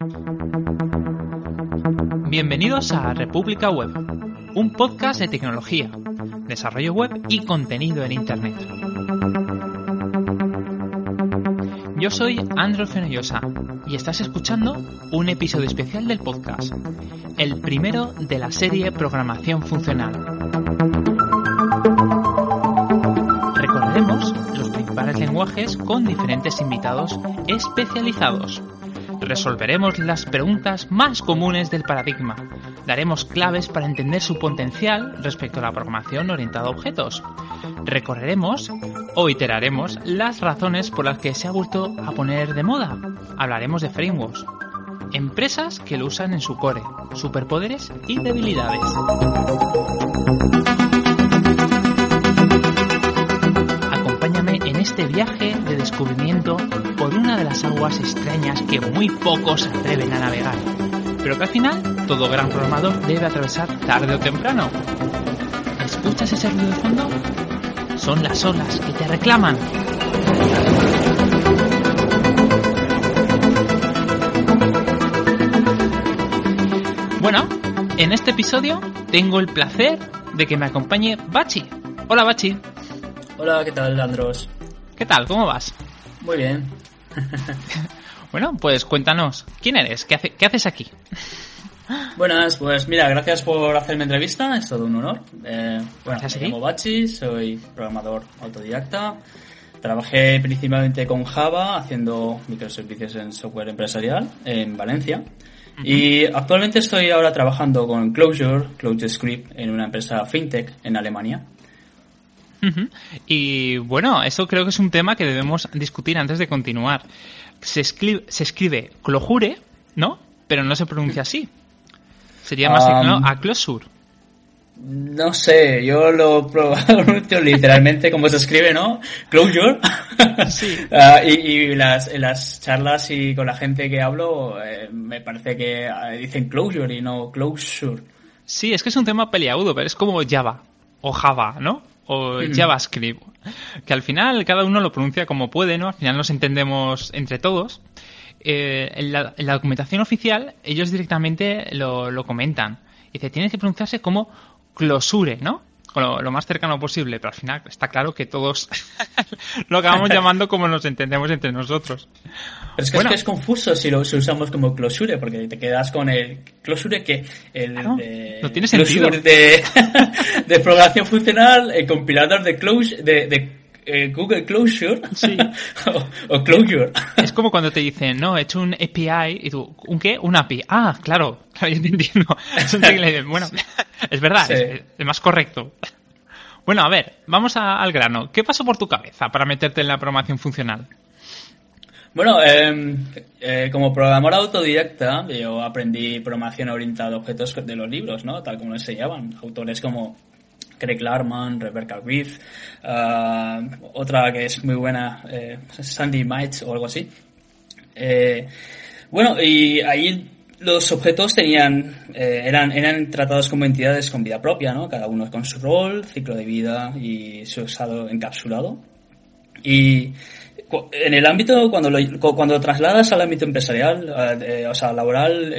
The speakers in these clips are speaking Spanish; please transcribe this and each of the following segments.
Bienvenidos a República Web, un podcast de tecnología, desarrollo web y contenido en Internet. Yo soy Andrew Fenollosa y estás escuchando un episodio especial del podcast, el primero de la serie Programación Funcional. Recorreremos los principales lenguajes con diferentes invitados especializados. Resolveremos las preguntas más comunes del paradigma. Daremos claves para entender su potencial respecto a la programación orientada a objetos. Recorreremos o iteraremos las razones por las que se ha vuelto a poner de moda. Hablaremos de frameworks, empresas que lo usan en su core, superpoderes y debilidades. Acompáñame en este viaje de descubrimiento por una de las aguas extrañas que muy pocos se atreven a navegar, pero que al final todo gran programador debe atravesar tarde o temprano. ¿Escuchas ese ruido de fondo? Son las olas que te reclaman. Bueno, en este episodio tengo el placer de que me acompañe Bachi. Hola, Bachi. Hola, ¿qué tal, Andros? ¿Qué tal? ¿Cómo vas? Muy bien. Bueno, pues cuéntanos, ¿quién eres? ¿Qué haces aquí? Buenas, pues mira, gracias por hacerme entrevista, es todo un honor. Me llamo Bachi, soy programador autodidacta. Trabajé principalmente con Java, haciendo microservicios en software empresarial en Valencia. Uh-huh. Y actualmente estoy ahora trabajando con ClojureScript, en una empresa fintech en Alemania. Uh-huh. Y bueno, eso creo que es un tema que debemos discutir antes de continuar. Se escribe Clojure, ¿no? Pero no se pronuncia así. Sería más cercano a Closure. No sé, yo lo pronuncio literalmente como se escribe, ¿no? Clojure. Sí. Y las charlas y con la gente que hablo, me parece que dicen Clojure y no Closure. Sí, es que es un tema peliagudo, pero es como Java o Java, ¿no? O JavaScript, que al final cada uno lo pronuncia como puede, ¿no? Al final nos entendemos entre todos. En la documentación oficial ellos directamente lo comentan. Dice, tiene que pronunciarse como Closure, ¿no? Lo más cercano posible, pero al final está claro que todos lo acabamos llamando como nos entendemos entre nosotros. Pero es que, es confuso si lo usamos como Closure, porque te quedas con el Closure que no tiene sentido. De programación funcional, el compilador de Google Closure, sí. o Clojure. Es como cuando te dicen, no, he hecho un API y tú, ¿un qué? Un API. Ah, claro, yo te entiendo. Bueno, es verdad, sí. es más correcto. Bueno, a ver, vamos al grano. ¿Qué pasó por tu cabeza para meterte en la programación funcional? Bueno, como programador autodidacta, yo aprendí programación orientada a objetos de los libros, ¿no? Tal como lo enseñaban. Autores como Craig Larman, Rebecca Reed, otra que es muy buena, Sandy Mites o algo así. Bueno, y ahí los objetos eran tratados como entidades con vida propia, ¿no? Cada uno con su rol, ciclo de vida y su estado encapsulado. Y en el ámbito, cuando trasladas al ámbito empresarial, o sea, laboral,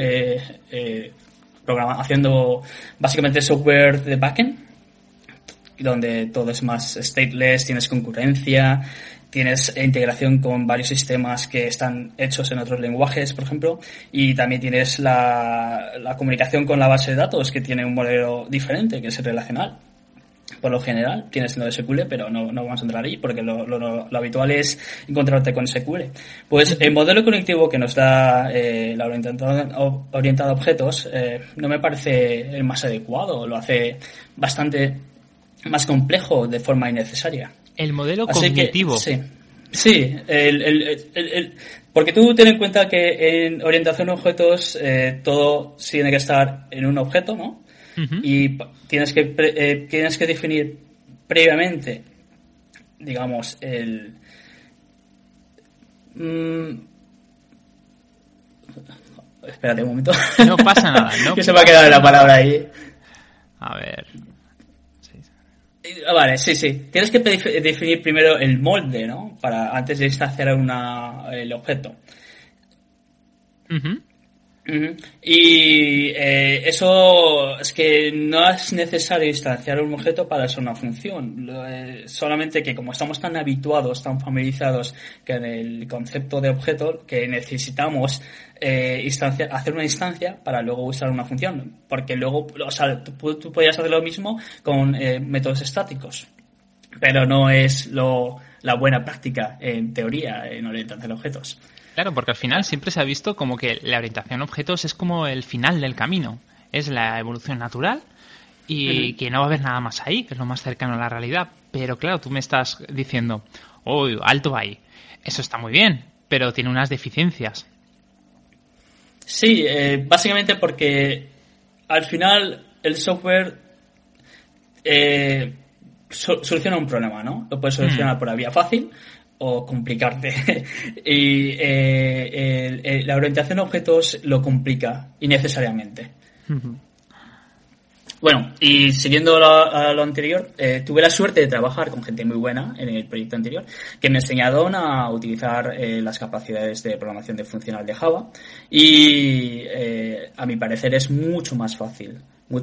haciendo básicamente software de backend, donde todo es más stateless, tienes concurrencia, tienes integración con varios sistemas que están hechos en otros lenguajes, por ejemplo, y también tienes la comunicación con la base de datos, que tiene un modelo diferente, que es el relacional. Por lo general, tienes NoSQL, pero no vamos a entrar ahí, porque lo habitual es encontrarte con SQL. Pues el modelo conectivo que nos da la orientada a objetos no me parece el más adecuado, lo hace bastante más complejo de forma innecesaria. El modelo cognitivo. Sí, porque tú ten en cuenta que en orientación a objetos todo tiene que estar en un objeto, ¿no? Uh-huh. Y tienes que definir previamente, digamos, espérate un momento. No pasa nada, ¿no? Que se me ha quedado la palabra ahí. A ver. Vale, sí. Tienes que definir primero el molde, ¿no? Antes de instanciar el objeto. Uh-huh. Ujú. Y eso es que no es necesario instanciar un objeto para ser una función. Solamente que como estamos tan habituados, tan familiarizados con el concepto de objeto, que necesitamos hacer una instancia para luego usar una función. Porque luego, o sea, tú podrías hacer lo mismo con métodos estáticos. Pero no es la buena práctica en teoría en orientación a objetos. Claro, porque al final siempre se ha visto como que la orientación a objetos es como el final del camino. Es la evolución natural y que no va a haber nada más ahí, que es lo más cercano a la realidad. Pero claro, tú me estás diciendo, oh, alto ahí. Eso está muy bien, pero tiene unas deficiencias. Sí, básicamente porque al final el software soluciona un problema, ¿no? Lo puedes solucionar por la vía fácil o complicarte. Y la orientación a objetos lo complica innecesariamente. Bueno, y siguiendo lo anterior, tuve la suerte de trabajar con gente muy buena en el proyecto anterior que me enseñaron a utilizar las capacidades de programación de funcional de Java y a mi parecer es mucho más fácil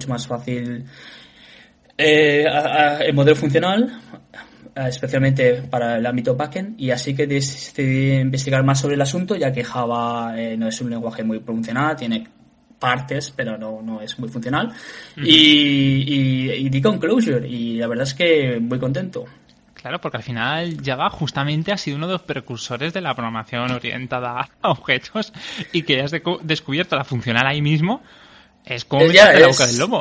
el modelo funcional, especialmente para el ámbito backend, y así que decidí investigar más sobre el asunto, ya que Java no es un lenguaje muy funcional, tiene partes, pero no es muy funcional. Y di con Clojure, y la verdad es que muy contento. Claro, porque al final Java justamente ha sido uno de los precursores de la programación orientada a objetos, y que has descubierto la funcional ahí mismo, es como meterte la boca del lobo.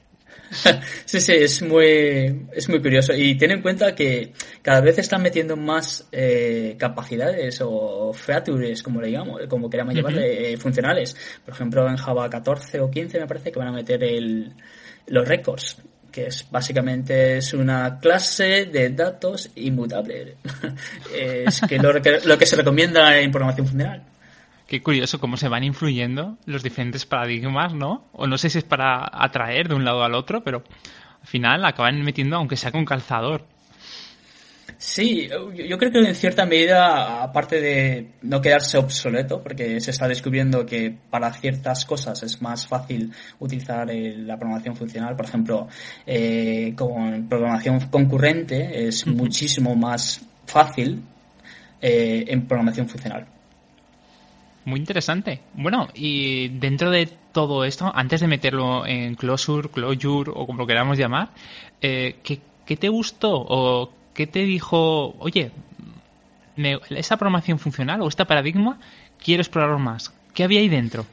Sí, es muy curioso, y ten en cuenta que cada vez están metiendo más capacidades o features, como queramos llamarle, funcionales. Por ejemplo, en Java 14 o 15 me parece que van a meter los records, que básicamente es una clase de datos inmutable. Es que lo que se recomienda en programación funcional. Qué curioso cómo se van influyendo los diferentes paradigmas, ¿no? O no sé si es para atraer de un lado al otro, pero al final acaban metiendo, aunque sea con calzador. Sí, yo creo que en cierta medida, aparte de no quedarse obsoleto, porque se está descubriendo que para ciertas cosas es más fácil utilizar la programación funcional. Por ejemplo, con programación concurrente es muchísimo más fácil en programación funcional. Muy interesante. Bueno, y dentro de todo esto, antes de meterlo en Clojure o como lo queramos llamar, ¿qué te gustó o qué te dijo, oye, esa programación funcional o este paradigma, quiero explorarlo más? ¿Qué había ahí dentro?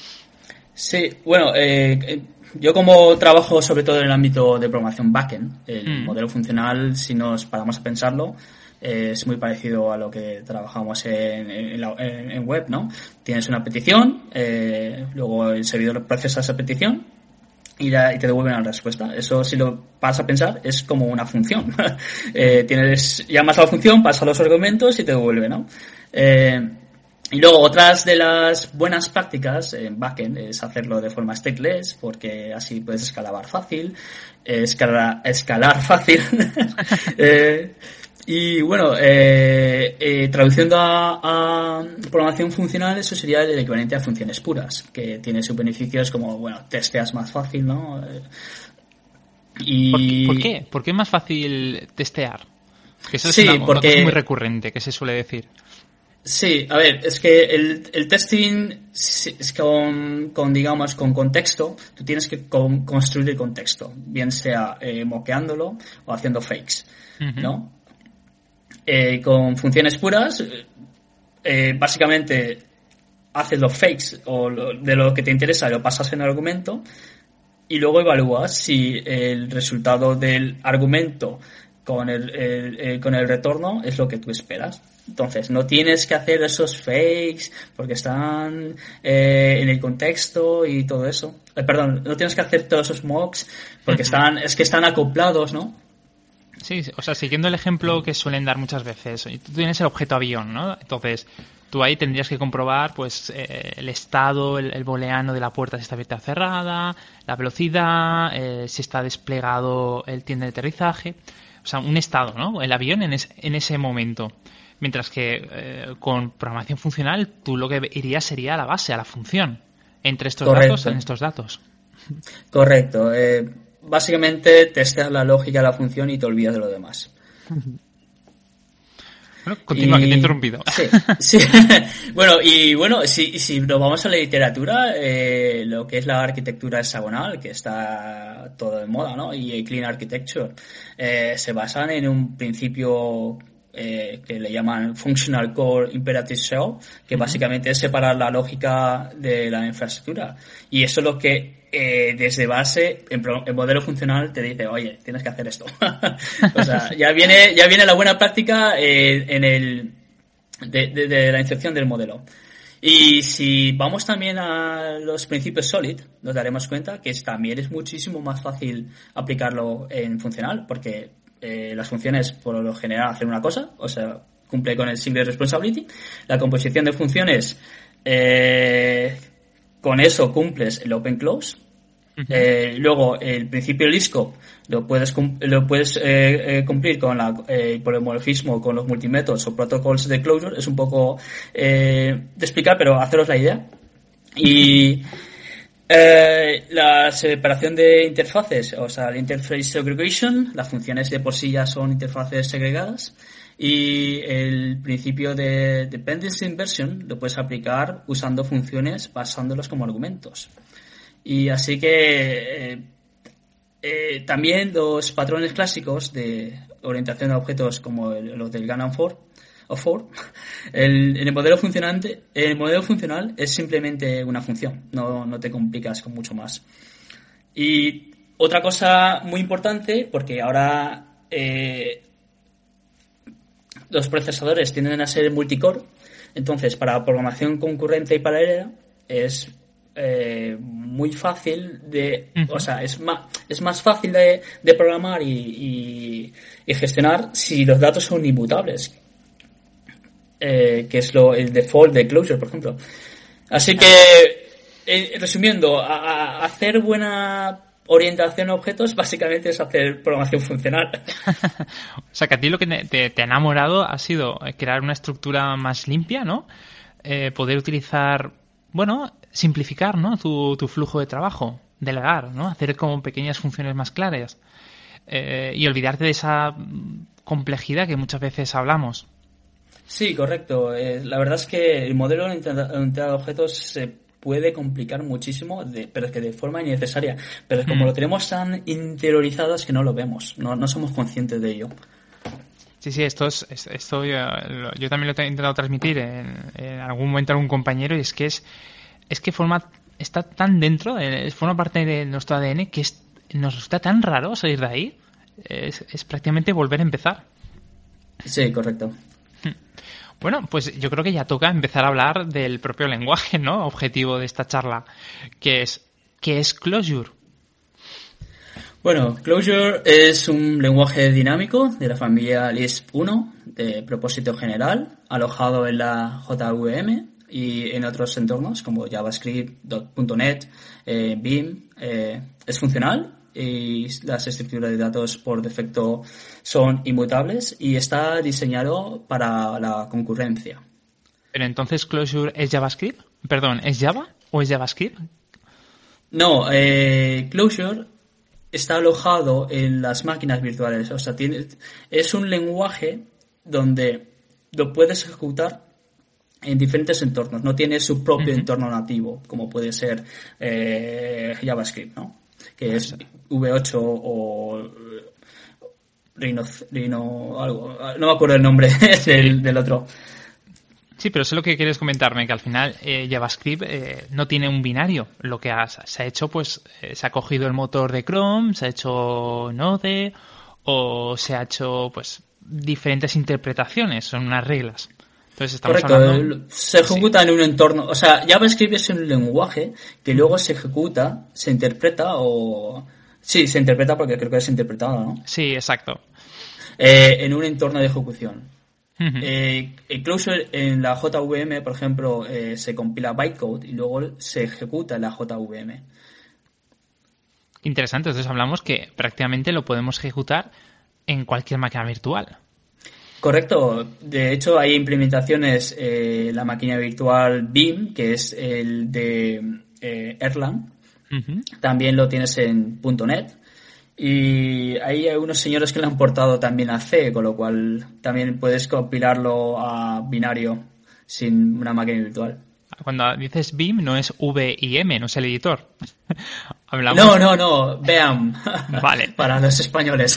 Sí, bueno, yo como trabajo sobre todo en el ámbito de programación backend, el modelo funcional, si nos paramos a pensarlo, es muy parecido a lo que trabajamos en web, ¿no? Tienes una petición, luego el servidor procesa esa petición y te devuelve una respuesta. Eso, si lo vas a pensar, es como una función. Llamas a la función, pasas los argumentos y te devuelve, ¿no? Y luego otras de las buenas prácticas en backend es hacerlo de forma stateless, porque así puedes escalar fácil. Y bueno, traduciendo a programación funcional, eso sería el equivalente a funciones puras, que tiene sus beneficios como, bueno, testeas más fácil, ¿no? ¿Por qué? ¿Por qué es más fácil testear? Que eso es una cosa muy recurrente que se suele decir. Sí, a ver, es que el testing es con contexto. Tú tienes que construir el contexto, bien sea moqueándolo o haciendo fakes, ¿no? Con funciones puras, básicamente haces los fakes de lo que te interesa, lo pasas en el argumento y luego evalúas si el resultado del argumento con el retorno es lo que tú esperas. Entonces, no tienes que hacer esos fakes porque están en el contexto y todo eso. No tienes que hacer todos esos mocks porque están acoplados, ¿no? Sí, o sea, siguiendo el ejemplo que suelen dar muchas veces, tú tienes el objeto avión, ¿no? Entonces, tú ahí tendrías que comprobar, pues, el estado, el booleano de la puerta si está abierta o cerrada, la velocidad, si está desplegado el tiende de aterrizaje, o sea, un estado, ¿no? El avión en ese momento. Mientras que con programación funcional, tú lo que irías sería a la base, a la función. entre estos datos en estos datos. Correcto. Básicamente testeas la lógica de la función y te olvidas de lo demás. Bueno, continúa, que te he interrumpido. Sí. Bueno, si nos vamos a la literatura, lo que es la arquitectura hexagonal, que está todo de moda, ¿no? Y el Clean Architecture, se basan en un principio que le llaman Functional Core Imperative Shell, que básicamente es separar la lógica de la infraestructura. Y eso es lo que desde base, el modelo funcional te dice, oye, tienes que hacer esto. O sea, ya viene la buena práctica de la incepción del modelo. Y si vamos también a los principios SOLID, nos daremos cuenta que también es muchísimo más fácil aplicarlo en funcional, porque las funciones por lo general hacen una cosa, o sea, cumple con el single responsibility. La composición de funciones, con eso cumples el open close. Luego el principio LISCOP lo puedes cumplir con el polimorfismo, con los multimétodos o protocols de closure. Es un poco de explicar, pero haceros la idea. Y la separación de interfaces, o sea, el interface segregation, las funciones de por sí ya son interfaces segregadas. Y el principio de dependency inversion lo puedes aplicar usando funciones basándolas como argumentos. Y así que también los patrones clásicos de orientación a objetos como los del Gannon for, el modelo funcional es simplemente una función, no te complicas con mucho más. Y otra cosa muy importante, porque ahora los procesadores tienden a ser multicore, entonces para programación concurrente y paralela es muy fácil o sea, es más fácil de programar y gestionar si los datos son inmutables, que es el default de Clojure, por ejemplo. Así que, resumiendo, hacer buena orientación a objetos básicamente es hacer programación funcional. O sea, que a ti lo que te ha enamorado ha sido crear una estructura más limpia, ¿no? Poder utilizar, simplificar, ¿no? Tu flujo de trabajo, delegar, ¿no? Hacer como pequeñas funciones más claras y olvidarte de esa complejidad que muchas veces hablamos. Sí, correcto. La verdad es que el modelo orientado a objetos se puede complicar muchísimo, pero es que de forma innecesaria. Pero es como lo tenemos tan interiorizado es que no lo vemos, no somos conscientes de ello. Sí, esto yo también lo he intentado transmitir en algún momento a algún compañero, y es que está tan dentro, forma parte de nuestro ADN que nos resulta tan raro salir de ahí. Es prácticamente volver a empezar. Sí, correcto. Bueno, pues yo creo que ya toca empezar a hablar del propio lenguaje, ¿no? Objetivo de esta charla, ¿qué es Clojure? Bueno, Clojure es un lenguaje dinámico de la familia Lisp 1 de propósito general, alojado en la JVM y en otros entornos como JavaScript, .NET, Vim. Es funcional y las estructuras de datos por defecto son inmutables y está diseñado para la concurrencia. Pero entonces Clojure es JavaScript, perdón, ¿es Java o es JavaScript? No, Clojure está alojado en las máquinas virtuales, o sea, es un lenguaje donde lo puedes ejecutar en diferentes entornos, no tiene su propio entorno nativo, como puede ser JavaScript, ¿no? Que es V8 o Rhino algo, no me acuerdo el nombre del otro. Sí, pero sé lo que quieres comentarme, que al final JavaScript no tiene un binario. Lo que se ha hecho, pues, se ha cogido el motor de Chrome, se ha hecho Node, o se ha hecho, pues, diferentes interpretaciones, son unas reglas. Entonces estamos hablando... Se ejecuta en un entorno, o sea, JavaScript es un lenguaje que luego se ejecuta, se interpreta o... Sí, se interpreta porque creo que es interpretado, ¿no? Sí, exacto. En un entorno de ejecución. Incluso en la JVM, por ejemplo, se compila bytecode y luego se ejecuta en la JVM. Interesante, entonces hablamos que prácticamente lo podemos ejecutar en cualquier máquina virtual. Correcto, de hecho hay implementaciones, la máquina virtual Vim, que es el de Erlang. Ujú. También lo tienes en .NET. Y ahí hay unos señores que lo han portado también a C, con lo cual también puedes compilarlo a binario sin una máquina virtual. Cuando dices Vim no es VIM, no es el editor. Hablamos... No, vean, Vale. para los españoles.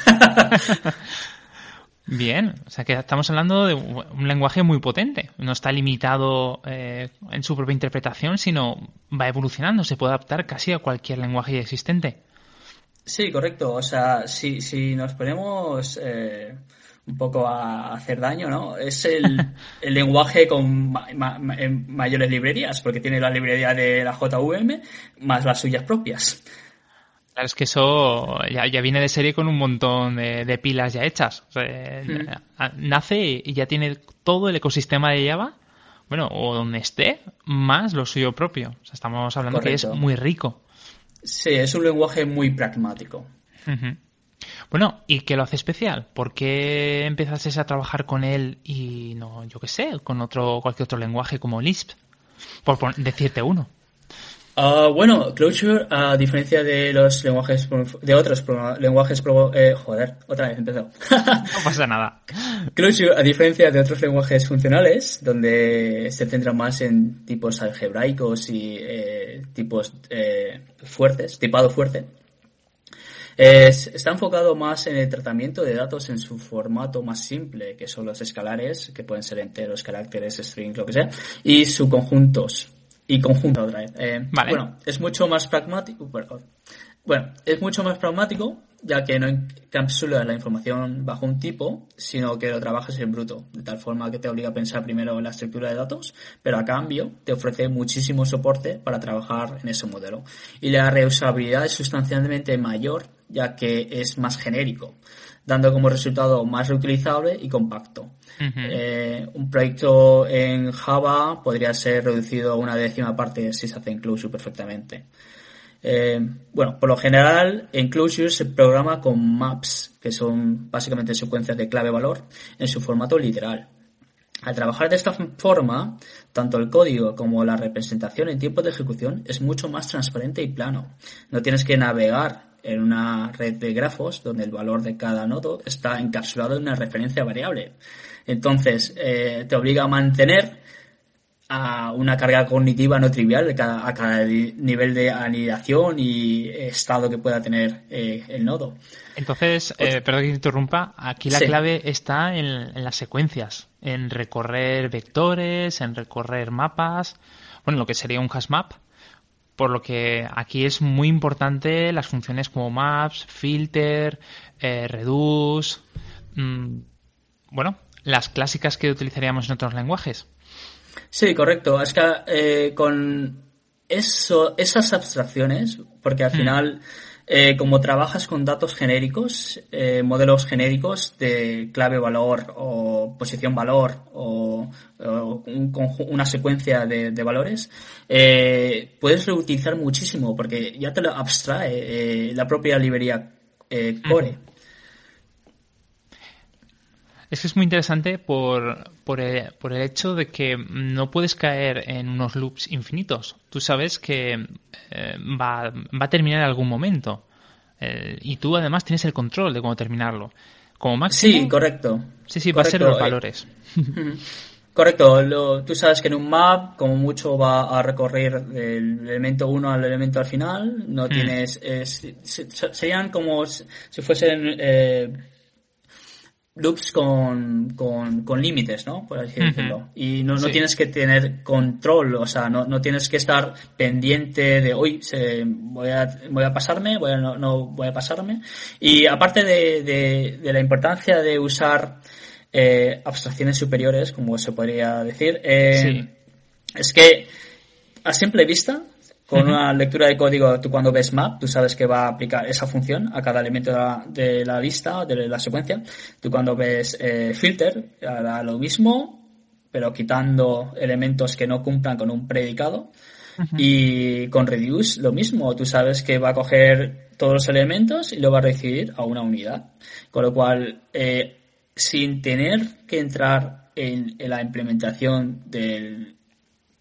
Bien, o sea que estamos hablando de un lenguaje muy potente. No está limitado en su propia interpretación, sino va evolucionando. Se puede adaptar casi a cualquier lenguaje existente. Sí, correcto. O sea, si nos ponemos un poco a hacer daño, ¿no? Es el lenguaje con mayores librerías, porque tiene la librería de la JVM más las suyas propias. Claro, es que eso ya viene de serie con un montón de pilas ya hechas. O sea, nace y ya tiene todo el ecosistema de Java, bueno, o donde esté, más lo suyo propio. O sea, estamos hablando Correcto. que es muy rico. Sí, es un lenguaje muy pragmático. Ujú. Bueno, ¿y qué lo hace especial? ¿Por qué empezaste a trabajar con él y no, yo qué sé, con cualquier otro lenguaje como Lisp? Por decirte uno. Bueno, Clojure, a diferencia de los lenguajes, de otros lenguajes, otra vez empezó. No pasa nada. Clojure, a diferencia de otros lenguajes funcionales, donde se centra más en tipos algebraicos y tipos fuertes, tipado fuerte, está enfocado más en el tratamiento de datos en su formato más simple, que son los escalares, que pueden ser enteros, caracteres, strings, lo que sea, y subconjuntos. Y conjunto otra vez. Vale. Bueno, es mucho más pragmático. Bueno, es mucho más pragmático, ya que no encapsula la información bajo un tipo, sino que lo trabajas en bruto, de tal forma que te obliga a pensar primero en la estructura de datos, pero a cambio te ofrece muchísimo soporte para trabajar en ese modelo. Y la reusabilidad es sustancialmente mayor, ya que es más genérico, dando como resultado más reutilizable y compacto. Uh-huh. Un proyecto en Java podría ser reducido a una décima parte si se hace en Clojure perfectamente. Bueno, por lo general en Clojure se programa con maps, que son básicamente secuencias de clave-valor en su formato literal. Al trabajar de esta forma, tanto el código como la representación en tiempo de ejecución es mucho más transparente y plano. No tienes que navegar en una red de grafos donde el valor de cada nodo está encapsulado en una referencia variable. Entonces, te obliga a mantener a una carga cognitiva no trivial a cada nivel de anidación y estado que pueda tener el nodo. Entonces, perdón que te interrumpa, aquí la clave está en las secuencias, en recorrer vectores, en recorrer mapas, bueno, lo que sería un hash map, por lo que aquí es muy importante las funciones como maps, filter, reduce, bueno, las clásicas que utilizaríamos en otros lenguajes. Sí, correcto. Es que con esas abstracciones, porque al final, como trabajas con datos genéricos, modelos genéricos de clave valor o posición valor o una secuencia de valores, puedes reutilizar muchísimo porque ya te lo abstrae la propia librería Core. Es que es muy interesante por el hecho de que no puedes caer en unos loops infinitos. Tú sabes que va a terminar en algún momento. Y tú además tienes el control de cómo terminarlo. Como máximo... Sí, correcto. Sí, correcto. Va a ser los valores. Correcto. Tú sabes que en un map, como mucho, va a recorrer del elemento 1 al elemento al final. No tienes... serían como si fuesen... loops con límites, ¿no? Por así decirlo. Y no tienes que tener control, o sea, no tienes que estar pendiente de hoy voy a pasarme, no voy a pasarme. Y aparte de la importancia de usar abstracciones superiores, como se podría decir, es que a simple vista, con una lectura de código, tú cuando ves map, tú sabes que va a aplicar esa función a cada elemento de la lista, de la secuencia. Tú cuando ves filter, hará lo mismo, pero quitando elementos que no cumplan con un predicado. Y con reduce, lo mismo. Tú sabes que va a coger todos los elementos y lo va a recibir a una unidad. Con lo cual, sin tener que entrar en la implementación del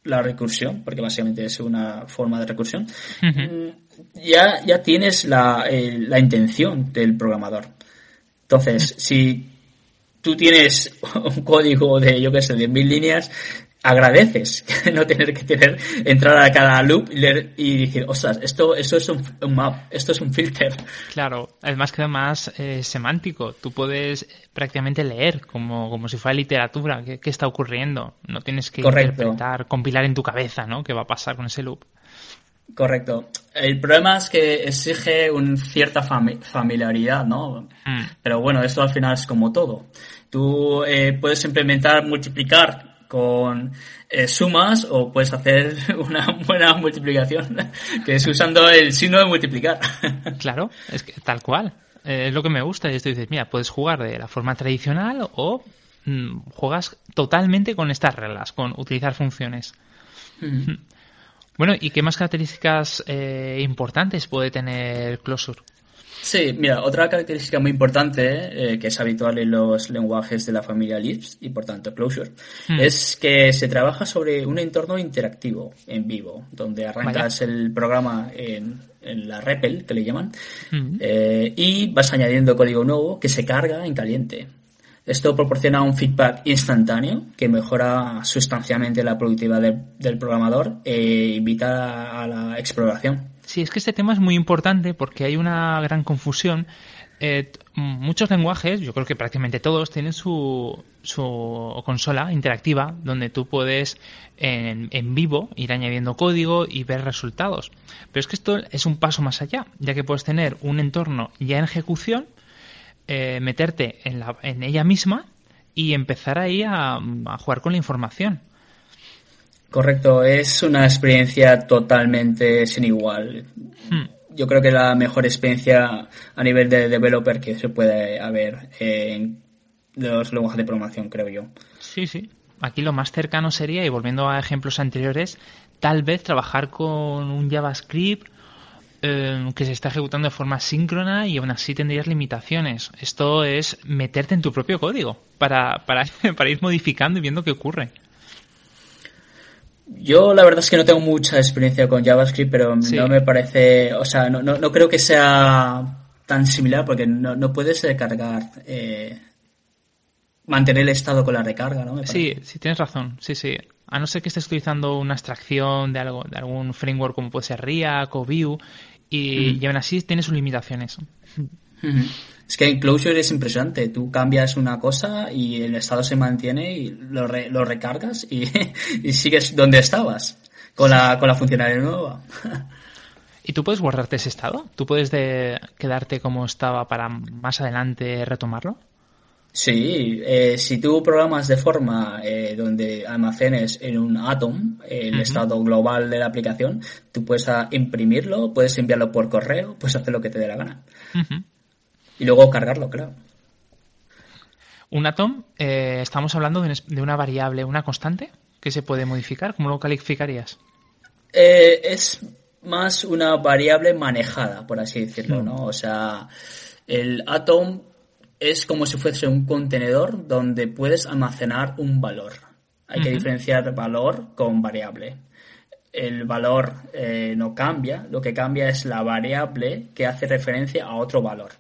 la recursión, porque básicamente es una forma de recursión, Ujú. ya tienes la intención del programador. Entonces, si tú tienes un código de, yo qué sé, 10.000 líneas, agradeces no tener que entrar a cada loop y leer y decir, ostras, esto es un map, esto es un filter. Claro, además que además semántico. Tú puedes prácticamente leer como si fuera literatura qué está ocurriendo. No tienes que Correcto, interpretar, compilar en tu cabeza, ¿no? ¿Qué va a pasar con ese loop? correcto. El problema es que exige una cierta familiaridad, ¿no? Mm. Pero bueno, esto al final es como todo. Tú puedes implementar multiplicar con sumas o puedes hacer una buena multiplicación, que es usando el signo de multiplicar. Claro, es que tal cual. Es lo que me gusta. Y esto dices, mira, puedes jugar de la forma tradicional o juegas totalmente con estas reglas, con utilizar funciones. Bueno, ¿y qué más características importantes puede tener Closure? Sí, mira, otra característica muy importante que es habitual en los lenguajes de la familia Lisp y por tanto Closure es que se trabaja sobre un entorno interactivo en vivo, donde arrancas Vaya. el programa en la REPL, que le llaman, y vas añadiendo código nuevo que se carga en caliente. Esto proporciona un feedback instantáneo que mejora sustancialmente la productividad del programador e invita a la exploración. Sí, es que este tema es muy importante porque hay una gran confusión. Muchos lenguajes, yo creo que prácticamente todos, tienen su consola interactiva donde tú puedes en vivo ir añadiendo código y ver resultados. Pero es que esto es un paso más allá, ya que puedes tener un entorno ya en ejecución, meterte en ella misma y empezar ahí a jugar con la información. Correcto, es una experiencia totalmente sin igual. Hmm. Yo creo que la mejor experiencia a nivel de developer que se puede haber en los lenguajes de programación, creo yo. Sí, sí. Aquí lo más cercano sería, y volviendo a ejemplos anteriores, tal vez trabajar con un JavaScript que se está ejecutando de forma síncrona y aún así tendrías limitaciones. Esto es meterte en tu propio código para ir modificando y viendo qué ocurre. Yo la verdad es que no tengo mucha experiencia con JavaScript, pero Sí, no me parece, o sea, no creo que sea tan similar porque no puedes cargar, mantener el estado con la recarga, ¿no? Me sí, parece. sí, tienes razón. Sí, sí. A no ser que estés utilizando una abstracción de algo, de algún framework como puede ser React o Vue, y aún así tiene sus limitaciones. Ujú. Es que en Clojure es impresionante. Tú cambias una cosa y el estado se mantiene y lo recargas y, y sigues donde estabas con la funcionalidad nueva. ¿Y tú puedes guardarte ese estado? ¿Tú puedes quedarte como estaba para más adelante retomarlo? Sí, si tú programas de forma donde almacenes en un Atom el Ujú. estado global de la aplicación, tú puedes imprimirlo, puedes enviarlo por correo, puedes hacer lo que te dé la gana. Ujú. Y luego cargarlo, claro. Un atom, estamos hablando de una variable, una constante que se puede modificar. ¿Cómo lo calificarías? Es más una variable manejada, por así decirlo, ¿no? O sea, el Atom es como si fuese un contenedor donde puedes almacenar un valor. Hay que Ujú. diferenciar valor con variable. El valor no cambia, lo que cambia es la variable que hace referencia a otro valor.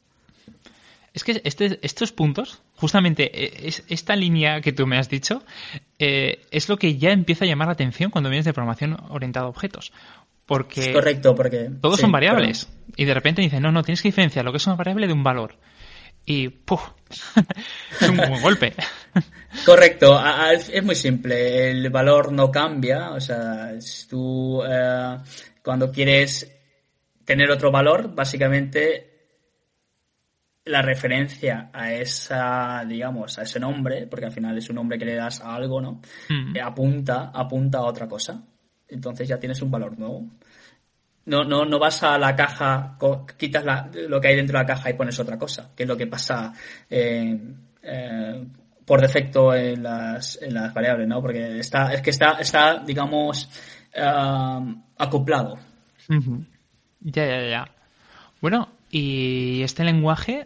Es que estos puntos, justamente esta línea que tú me has dicho, es lo que ya empieza a llamar la atención cuando vienes de programación orientada a objetos. Es Porque correcto, porque... todos Sí, son perdón. variables. Y de repente dicen, no, tienes que diferenciar lo que es una variable de un valor. Y ¡puf! Es un buen golpe. Correcto, es muy simple, el valor no cambia, o sea, tú cuando quieres tener otro valor, básicamente la referencia a esa, digamos, a ese nombre, porque al final es un nombre que le das a algo, ¿no? Mm. Apunta a otra cosa. Entonces ya tienes un valor nuevo. No vas a la caja, quitas lo que hay dentro de la caja y pones otra cosa, que es lo que pasa por defecto en las variables, ¿no? Porque está digamos, acoplado. Ujú. Ya, ya, ya. Bueno, y este lenguaje,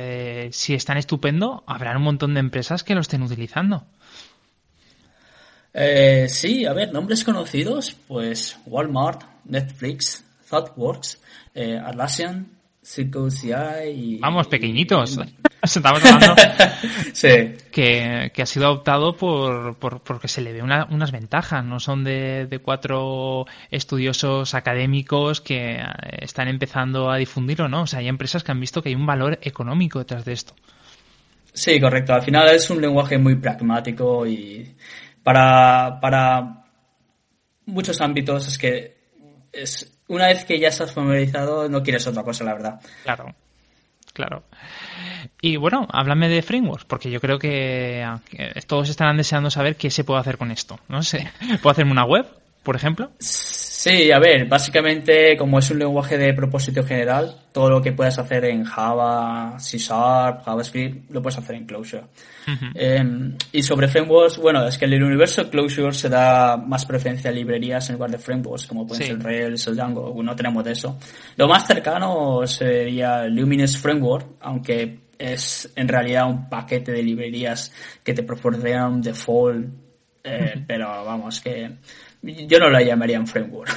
si es tan estupendo, habrá un montón de empresas que lo estén utilizando. Sí, a ver, nombres conocidos, pues Walmart, Netflix, ThoughtWorks, Atlassian, CircleCI Vamos, pequeñitos. Estamos hablando sí. que ha sido adoptado porque se le ve unas ventajas. No son de 4 estudiosos académicos que están empezando a difundirlo, ¿no? O sea, hay empresas que han visto que hay un valor económico detrás de esto. Sí, correcto. Al final es un lenguaje muy pragmático y para muchos ámbitos es que una vez que ya estás familiarizado no quieres otra cosa, la verdad. Claro. Y bueno, háblame de frameworks, porque yo creo que todos estarán deseando saber qué se puede hacer con esto. No sé, ¿puedo hacerme una web, por ejemplo? Sí, a ver, básicamente como es un lenguaje de propósito general, todo lo que puedas hacer en Java, C#, JavaScript, lo puedes hacer en Clojure. Uh-huh. Y sobre frameworks, bueno, es que en el universo Clojure se da más preferencia a librerías en lugar de frameworks, como pueden ser Rails o Django, no tenemos de eso. Lo más cercano sería Luminous Framework, aunque es en realidad un paquete de librerías que te proporcionan un default, pero vamos, que yo no la llamaría un framework.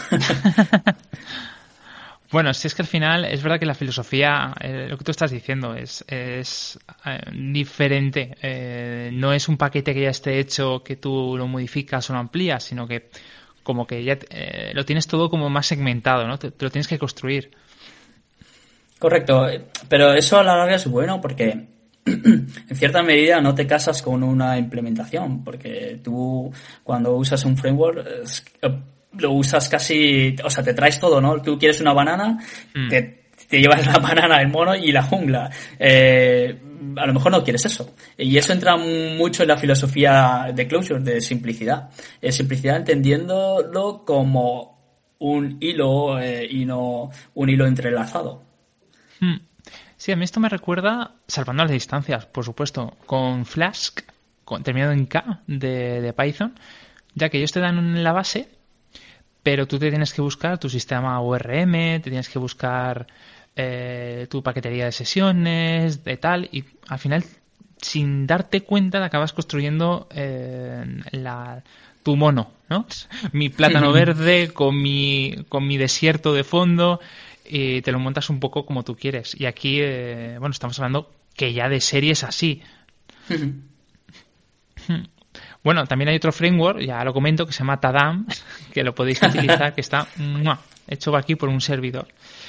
Bueno, si es que al final es verdad que la filosofía, lo que tú estás diciendo, es diferente. No es un paquete que ya esté hecho, que tú lo modificas o lo amplías, sino que como que ya lo tienes todo como más segmentado, ¿no? Te lo tienes que construir. Correcto, pero eso a la larga es bueno porque en cierta medida no te casas con una implementación, porque tú cuando usas un framework lo usas casi, o sea, te traes todo, ¿no? Tú quieres una banana, te llevas la banana, el mono y la jungla. A lo mejor no quieres eso. Y eso entra mucho en la filosofía de Clojure, de simplicidad. Simplicidad entendiéndolo como un hilo y no un hilo entrelazado. Sí, a mí esto me recuerda, salvando las distancias, por supuesto, con Flask, terminado en K de Python, ya que ellos te dan la base, pero tú te tienes que buscar tu sistema ORM, te tienes que buscar tu paquetería de sesiones, de tal, y al final, sin darte cuenta, acabas construyendo tu mono, ¿no? Mi plátano verde con mi desierto de fondo, y te lo montas un poco como tú quieres. Y aquí, bueno, estamos hablando que ya de series así. Bueno, también hay otro framework, ya lo comento, que se llama Tadam, que lo podéis utilizar, que está hecho aquí por un servidor.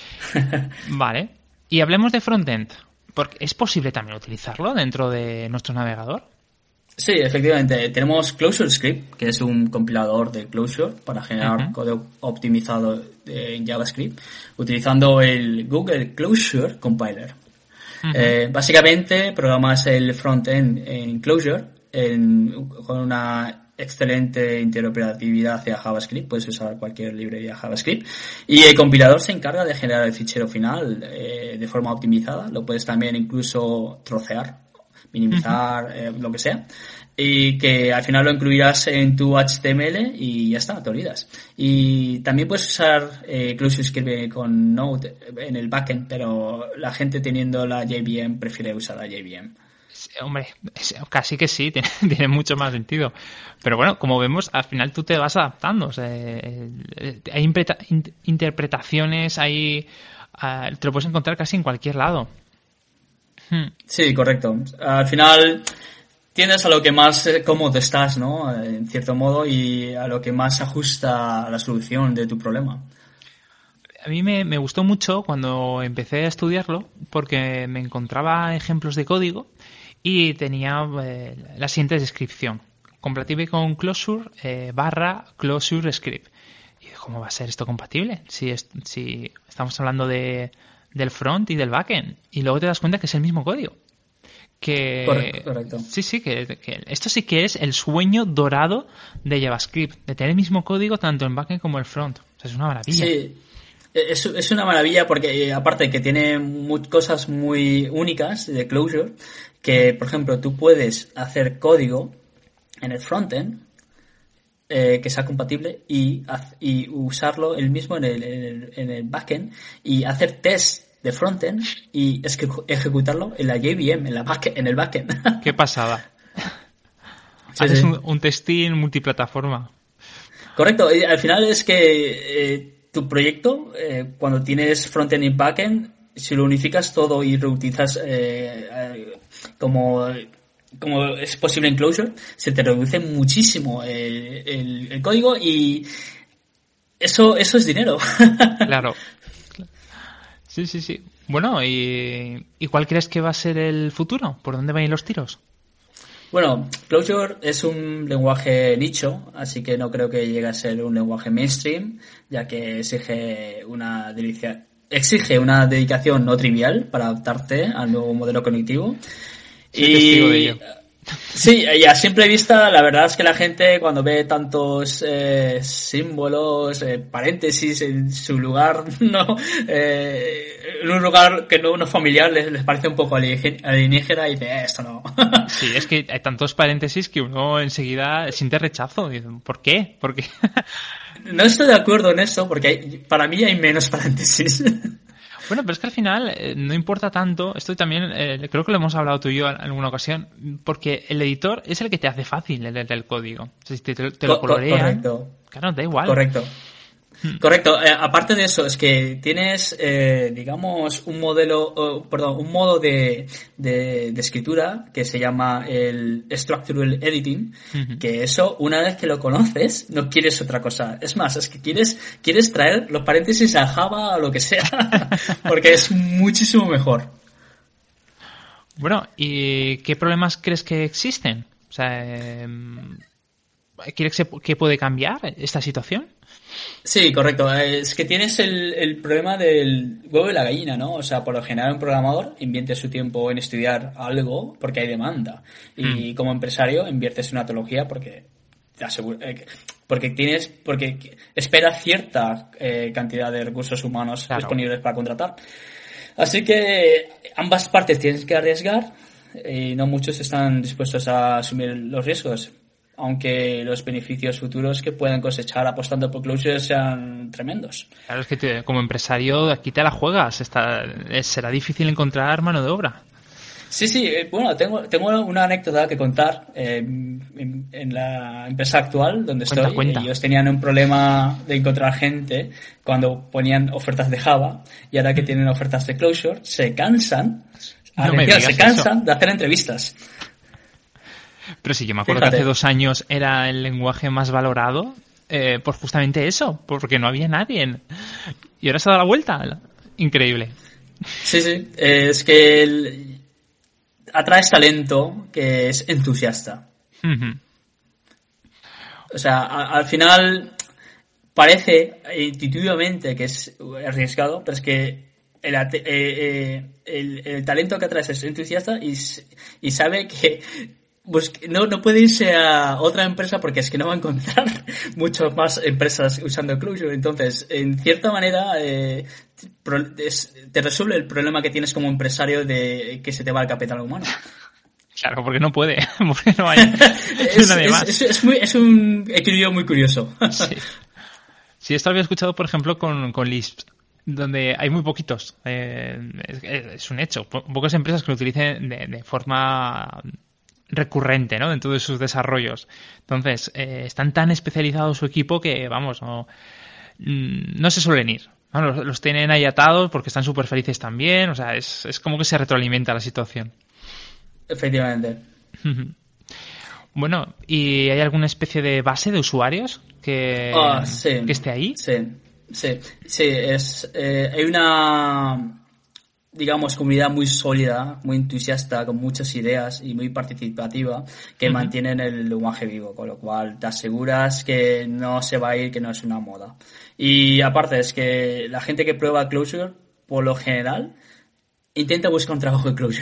Vale. Y hablemos de frontend, porque ¿es posible también utilizarlo dentro de nuestro navegador? Sí, efectivamente. Tenemos ClojureScript, que es un compilador de Clojure para generar código optimizado en JavaScript, utilizando el Google Clojure Compiler. Básicamente, programas el frontend en Clojure con una excelente interoperabilidad hacia JavaScript. Puedes usar cualquier librería JavaScript. Y el compilador se encarga de generar el fichero final de forma optimizada. Lo puedes también incluso trocear, minimizar, lo que sea, y que al final lo incluirás en tu HTML y ya está, te olvidas. Y también puedes usar ClojureScript con Node en el backend, pero la gente teniendo la JVM prefiere usar la JVM. Hombre, casi que sí, tiene mucho más sentido. Pero bueno, como vemos, al final tú te vas adaptando. O sea, hay interpretaciones, te lo puedes encontrar casi en cualquier lado. Sí, correcto. Al final tiendes a lo que más cómodo estás, ¿no? En cierto modo, y a lo que más se ajusta a la solución de tu problema. A mí me gustó mucho cuando empecé a estudiarlo porque me encontraba ejemplos de código y tenía la siguiente descripción: compatible con Clojure /ClojureScript. Y ¿cómo va a ser esto compatible? Si estamos hablando del front y del backend, y luego te das cuenta que es el mismo código. Correcto. Sí, que esto sí que es el sueño dorado de JavaScript, de tener el mismo código tanto en backend como en front. O sea, es una maravilla. Sí, es una maravilla porque aparte que tiene cosas muy únicas de Clojure, que por ejemplo tú puedes hacer código en el frontend que sea compatible y usarlo el mismo en el backend y hacer test de frontend y ejecutarlo en la JVM, en el backend. Qué pasada. Sí, Haces sí. un testing multiplataforma. Correcto. Y al final es que tu proyecto, cuando tienes frontend y backend, si lo unificas todo y reutilizas como es posible en Clojure, se te reduce muchísimo el código y eso es dinero. Claro. Sí, sí, sí. Bueno, ¿y cuál crees que va a ser el futuro? ¿Por dónde van a ir los tiros? Bueno, Clojure es un lenguaje nicho, así que no creo que llegue a ser un lenguaje mainstream, ya que exige una dedicación no trivial para adaptarte al nuevo modelo cognitivo. Soy testigo de ello. Sí, y a simple vista, la verdad es que la gente cuando ve tantos símbolos, paréntesis en su lugar, en un lugar que no es familiar, les parece un poco alienígena y dice, esto no. Sí, es que hay tantos paréntesis que uno enseguida siente rechazo. Dice, ¿por qué? ¿Por qué? No estoy de acuerdo en eso, porque para mí hay menos paréntesis. Bueno, pero es que al final no importa tanto, esto también creo que lo hemos hablado tú y yo en alguna ocasión, porque el editor es el que te hace fácil el código. O sea, si te lo colorean, Correcto. claro, da igual. Correcto. Correcto. Aparte de eso, es que tienes, digamos, un modo de escritura que se llama el Structural Editing, que eso, una vez que lo conoces, no quieres otra cosa. Es más, es que quieres traer los paréntesis a Java o lo que sea, porque es muchísimo mejor. Bueno, ¿y qué problemas crees que existen? O sea, ¿crees que puede cambiar esta situación? Sí, correcto. Es que tienes el problema del huevo y la gallina, ¿no? O sea, por lo general un programador invierte su tiempo en estudiar algo porque hay demanda. Y como empresario inviertes en una tecnología porque te asegura, porque espera cierta cantidad de recursos humanos disponibles para contratar. Así que ambas partes tienen que arriesgar y no muchos están dispuestos a asumir los riesgos, aunque los beneficios futuros que puedan cosechar apostando por Clojure sean tremendos. Claro, es que como empresario aquí te la juegas. Será difícil encontrar mano de obra. Sí, bueno, tengo una anécdota que contar en la empresa actual donde estoy. Cuenta. Ellos tenían un problema de encontrar gente cuando ponían ofertas de Java y ahora que tienen ofertas de Clojure se cansan de hacer entrevistas. Pero sí, yo me acuerdo que hace 2 años era el lenguaje más valorado por justamente eso, porque no había nadie. Y ahora se ha dado la vuelta. Increíble. Sí, es que atraes talento que es entusiasta. O sea, al final parece intuitivamente que es arriesgado, pero es que el talento que atraes es entusiasta y sabe que no puede irse a otra empresa porque es que no va a encontrar muchas más empresas usando Clojure. Entonces, en cierta manera, te resuelve el problema que tienes como empresario de que se te va el capital humano. Claro, porque no puede, porque no hay nadie más. Es un equilibrio muy curioso. Sí, esto lo había escuchado, por ejemplo, con Lisp, donde hay muy poquitos. Es un hecho. Pocas empresas que lo utilicen de forma recurrente, ¿no? Dentro de sus desarrollos. Entonces, están tan especializados su equipo que, vamos, no se suelen ir. ¿No? Los tienen ahí atados porque están súper felices también. O sea, es como que se retroalimenta la situación. Efectivamente. Bueno, ¿y hay alguna especie de base de usuarios que esté ahí? Sí. Hay una, digamos, comunidad muy sólida, muy entusiasta, con muchas ideas y muy participativa que mantienen el lenguaje vivo, con lo cual te aseguras que no se va a ir, que no es una moda. Y aparte es que la gente que prueba Clojure, por lo general, intenta buscar un trabajo en Clojure.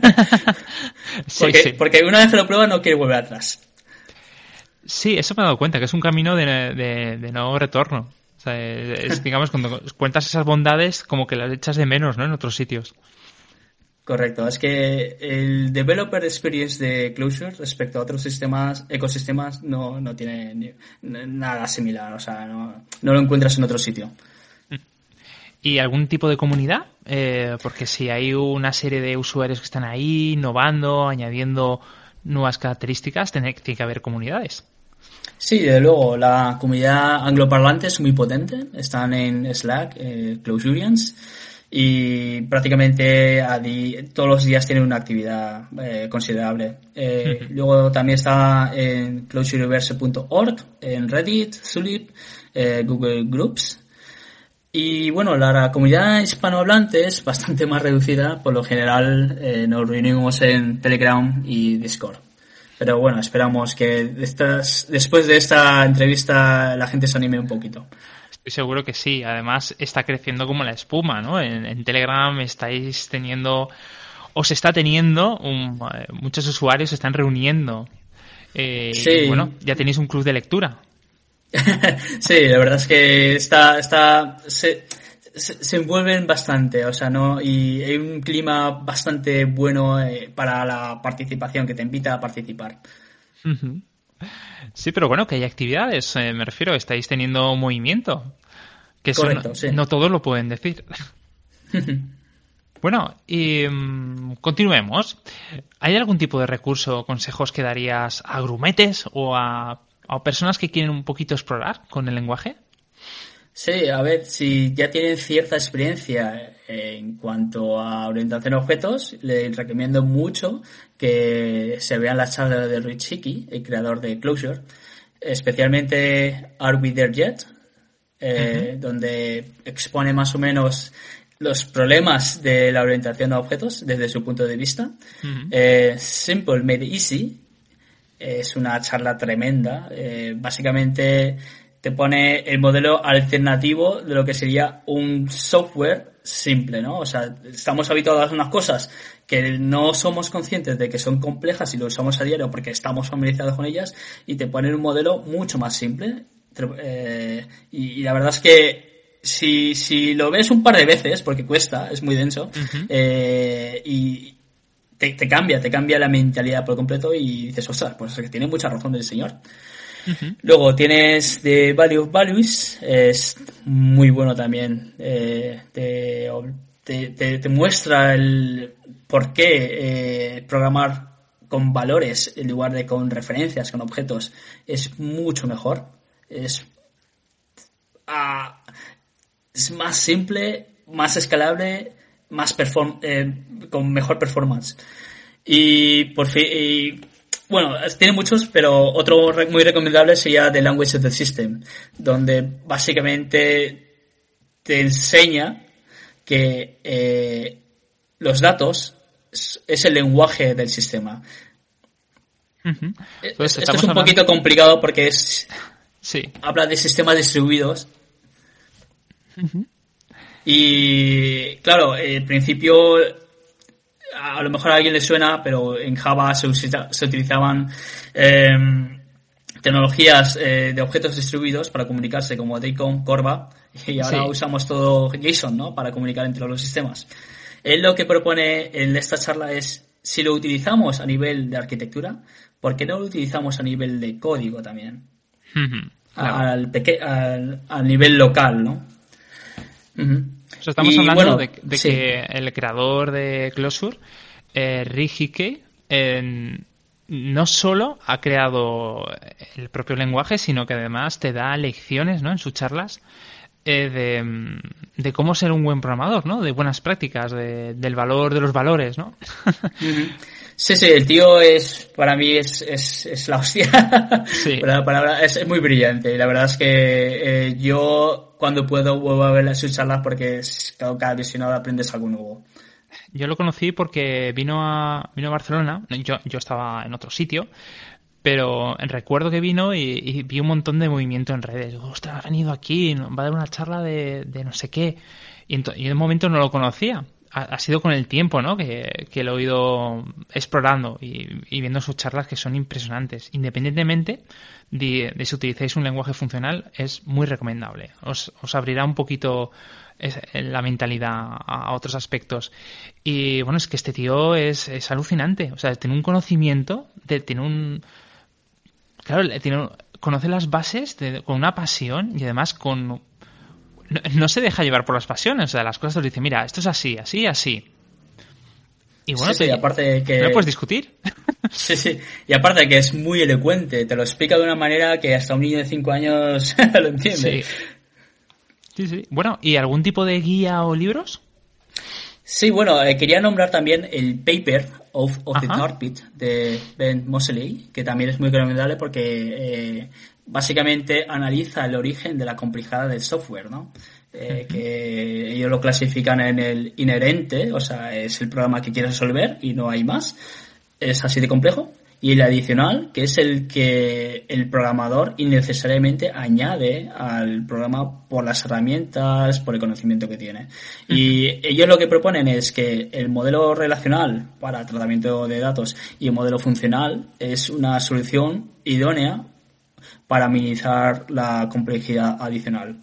Porque una vez que lo prueba no quiere volver atrás. Sí, eso me he dado cuenta, que es un camino de no retorno. O sea, digamos, cuando cuentas esas bondades, como que las echas de menos, ¿no? En otros sitios. Correcto, es que el developer experience de Clojure respecto a otros ecosistemas no tiene nada similar, o sea, no lo encuentras en otro sitio. ¿Y algún tipo de comunidad? Porque si hay una serie de usuarios que están ahí innovando, añadiendo nuevas características, tiene que haber comunidades. Sí, desde luego, la comunidad angloparlante es muy potente, están en Slack, Closurians, y prácticamente todos los días tienen una actividad considerable. Luego también está en closureverse.org, en Reddit, Zulip, Google Groups. Y bueno, la comunidad hispanohablante es bastante más reducida. Por lo general nos reunimos en Telegram y Discord. Pero bueno, esperamos que después de esta entrevista la gente se anime un poquito. Estoy seguro que sí. Además está creciendo como la espuma, ¿no? En Telegram estáis teniendo, o se está teniendo, muchos usuarios se están reuniendo. Sí. Y bueno, ya tenéis un club de lectura. Sí, la verdad es que se envuelven bastante, o sea, no, y hay un clima bastante bueno para la participación, que te invita a participar. Sí, pero bueno, que hay actividades, me refiero, estáis teniendo movimiento, que correcto, eso sí. No todos lo pueden decir. Bueno, y continuemos. ¿Hay algún tipo de recurso o consejos que darías a grumetes o a personas que quieren un poquito explorar con el lenguaje? Sí, a ver, si ya tienen cierta experiencia en cuanto a orientación a objetos, les recomiendo mucho que se vean las charlas de Rich Hickey, el creador de Clojure, especialmente Are We There Yet, donde expone más o menos los problemas de la orientación a objetos desde su punto de vista. Simple Made Easy es una charla tremenda. Básicamente te pone el modelo alternativo de lo que sería un software simple, ¿no? O sea, estamos habituados a unas cosas que no somos conscientes de que son complejas y lo usamos a diario porque estamos familiarizados con ellas, y te ponen un modelo mucho más simple. Y la verdad es que si lo ves un par de veces, porque cuesta, es muy denso, y te cambia la mentalidad por completo y dices, ostras, pues es que tiene mucha razón el señor. Luego tienes The Value of Values, es muy bueno también. Te muestra el por qué programar con valores en lugar de con referencias, con objetos, es mucho mejor. Es más simple, más escalable, con mejor performance. Y por fin, bueno, tiene muchos, pero otro muy recomendable sería The Language of the System, donde básicamente te enseña que los datos es el lenguaje del sistema. Pues esto es un poquito complicado porque habla de sistemas distribuidos. Y claro, el principio a lo mejor a alguien le suena, pero en Java se utilizaban tecnologías de objetos distribuidos para comunicarse, como DACOM, Corba, y ahora usamos todo JSON, ¿no?, para comunicar entre los sistemas. Él lo que propone en esta charla es, si lo utilizamos a nivel de arquitectura, ¿por qué no lo utilizamos a nivel de código también? Claro. Al nivel local, ¿no? O sea, estamos hablando de que el creador de Clojure, Rich Hickey, no solo ha creado el propio lenguaje, sino que además te da lecciones, ¿no?, en sus charlas de cómo ser un buen programador, ¿no?, de buenas prácticas, del valor de los valores, ¿no? Sí, el tío para mí es la hostia. Sí. Es muy brillante, y la verdad es que yo cuando puedo vuelvo a ver sus charlas porque cada visionado aprendes algo nuevo. Yo lo conocí porque vino a Barcelona. Yo estaba en otro sitio, pero recuerdo que vino y vi un montón de movimiento en redes. Digo, ostras, ha venido aquí, va a dar una charla de no sé qué. Y en el momento no lo conocía. Ha sido con el tiempo, ¿no?, que lo he ido explorando y viendo sus charlas, que son impresionantes. Independientemente de si utilizáis un lenguaje funcional, es muy recomendable. Os abrirá un poquito la mentalidad a otros aspectos. Y bueno, es que este tío es alucinante. O sea, tiene un conocimiento, conoce las bases con una pasión, y además no se deja llevar por las pasiones. O sea, las cosas te dicen, mira, esto es así, así, así. Y bueno, sí, aparte de que... ¿no puedes discutir? Sí. Y aparte de que es muy elocuente, te lo explica de una manera que hasta un niño de 5 años lo entiende. Sí. Bueno, ¿y algún tipo de guía o libros? Sí, bueno, quería nombrar también el Paper of the Carpet de Ben Moseley, que también es muy recomendable porque básicamente analiza el origen de la complejidad del software, ¿no? Que ellos lo clasifican en el inherente, o sea, es el programa que quieres resolver y no hay más, es así de complejo, y el adicional, que es el que el programador innecesariamente añade al programa por las herramientas, por el conocimiento que tiene. Y ellos lo que proponen es que el modelo relacional para tratamiento de datos y el modelo funcional es una solución idónea para minimizar la complejidad adicional.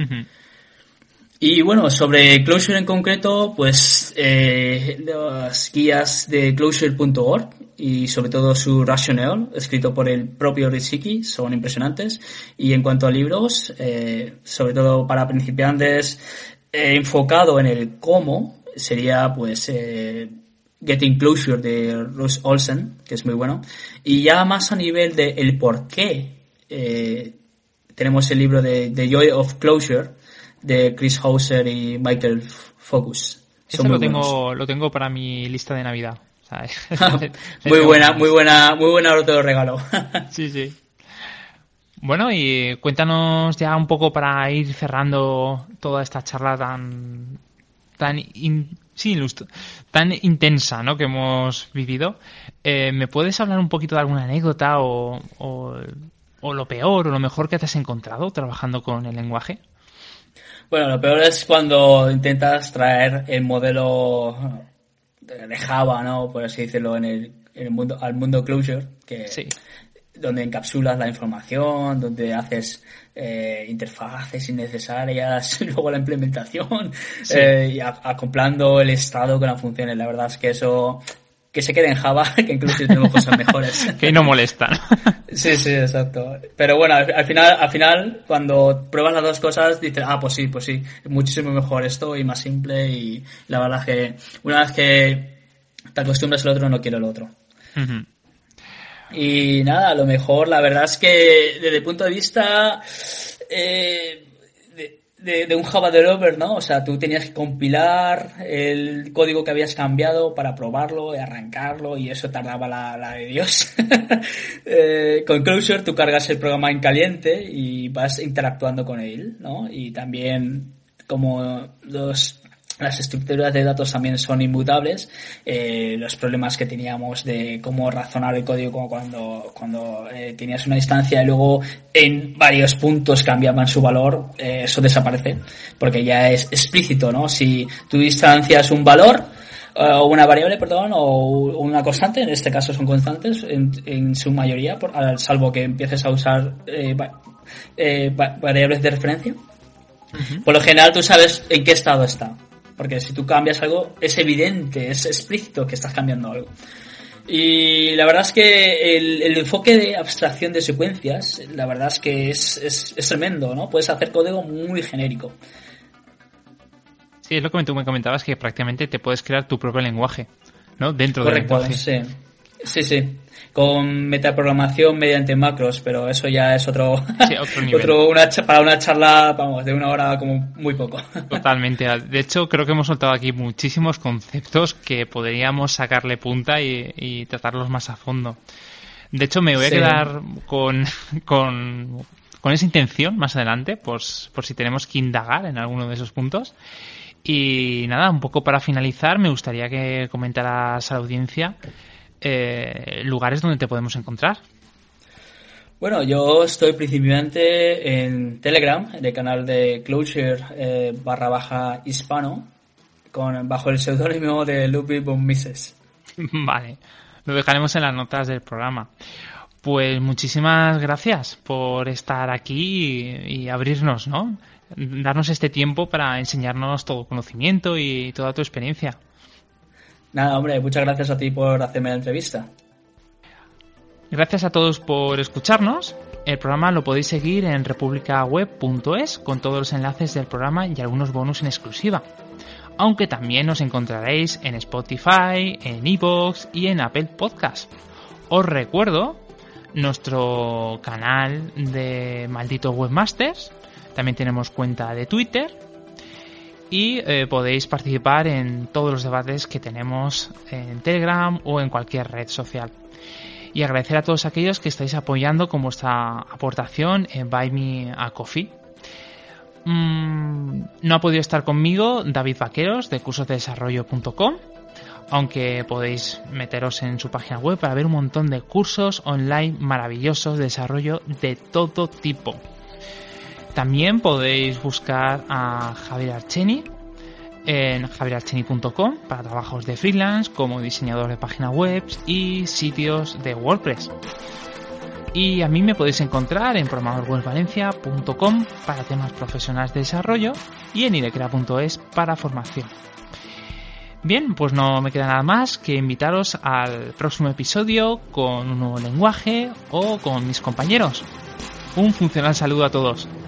Y bueno, sobre Clojure en concreto, pues las guías de Clojure.org y sobre todo su rationale, escrito por el propio Ritsuki, son impresionantes. Y en cuanto a libros, sobre todo para principiantes, enfocado en el cómo, sería pues Getting Clojure de Russ Olsen, que es muy bueno. Y ya más a nivel de el por qué, tenemos el libro de The Joy of Clojure, de Chris Hauser y Michael Focus. Eso lo tengo para mi lista de Navidad. Muy buena, ahora te lo regalo. Sí. Bueno, y cuéntanos ya un poco para ir cerrando toda esta charla tan intensa, ¿no?, que hemos vivido. ¿Me puedes hablar un poquito de alguna anécdota o lo peor o lo mejor que te has encontrado trabajando con el lenguaje? Bueno, lo peor es cuando intentas traer el modelo de Java, ¿no?, por así decirlo, en el mundo, al mundo Clojure, donde encapsulas la información, donde haces interfaces innecesarias, luego la implementación, y acoplando el estado con las funciones. La verdad es que eso, que se quede en Java, que incluso tenemos cosas mejores. Que no molestan. Sí, exacto. Pero bueno, al final, cuando pruebas las dos cosas, dices, pues sí, es muchísimo mejor esto y más simple, y la verdad es que una vez que te acostumbras al otro, no quiero el otro. Y nada, lo mejor, la verdad es que desde el punto de vista de un Java developer, ¿no? O sea, tú tenías que compilar el código que habías cambiado para probarlo y arrancarlo, y eso tardaba la de Dios. Con Clojure tú cargas el programa en caliente y vas interactuando con él, ¿no? Y también, como las estructuras de datos también son inmutables, los problemas que teníamos de cómo razonar el código, como cuando tenías una instancia y luego en varios puntos cambiaban su valor, eso desaparece, porque ya es explícito, ¿no? Si tú instancias un valor, o una variable, o una constante, en este caso son constantes en su mayoría, salvo que empieces a usar variables de referencia, por lo general tú sabes en qué estado está. Porque si tú cambias algo, es evidente, es explícito que estás cambiando algo. Y la verdad es que el enfoque de abstracción de secuencias, la verdad es que es tremendo, ¿no? Puedes hacer código muy genérico. Sí, es lo que tú me comentabas, que prácticamente te puedes crear tu propio lenguaje, ¿no? Dentro del lenguaje. Correcto, sí. Con metaprogramación mediante macros, pero eso ya es otro nivel. Para una charla, vamos, de 1 hora como muy poco. Totalmente. De hecho, creo que hemos soltado aquí muchísimos conceptos que podríamos sacarle punta y tratarlos más a fondo. De hecho, me voy a quedar con esa intención más adelante, por si tenemos que indagar en alguno de esos puntos. Y nada, un poco para finalizar, me gustaría que comentaras a la audiencia lugares donde te podemos encontrar. Bueno, yo estoy principalmente en Telegram, en el canal de Clojure /hispano, bajo el seudónimo de Ludwig von Mises. Vale, lo dejaremos en las notas del programa. Pues muchísimas gracias por estar aquí y abrirnos, ¿no? Darnos este tiempo para enseñarnos todo conocimiento y toda tu experiencia. Nada, hombre, muchas gracias a ti por hacerme la entrevista. Gracias a todos por escucharnos. El programa lo podéis seguir en republicaweb.es con todos los enlaces del programa y algunos bonus en exclusiva. aunque también nos encontraréis en Spotify, en iVoox y en Apple Podcast. Os recuerdo nuestro canal de Malditos Webmasters, también tenemos cuenta de Twitter y podéis participar en todos los debates que tenemos en Telegram o en cualquier red social. Y agradecer a todos aquellos que estáis apoyando con vuestra aportación en Buy Me a Coffee. No ha podido estar conmigo David Vaqueros de cursosdedesarrollo.com, aunque podéis meteros en su página web para ver un montón de cursos online maravillosos de desarrollo de todo tipo. También podéis buscar a Javier Archeni en javierarcheni.com para trabajos de freelance como diseñador de páginas web y sitios de WordPress. Y a mí me podéis encontrar en programadorwebvalencia.com para temas profesionales de desarrollo y en idecrea.es para formación. Bien, pues no me queda nada más que invitaros al próximo episodio con un nuevo lenguaje o con mis compañeros. Un funcional saludo a todos.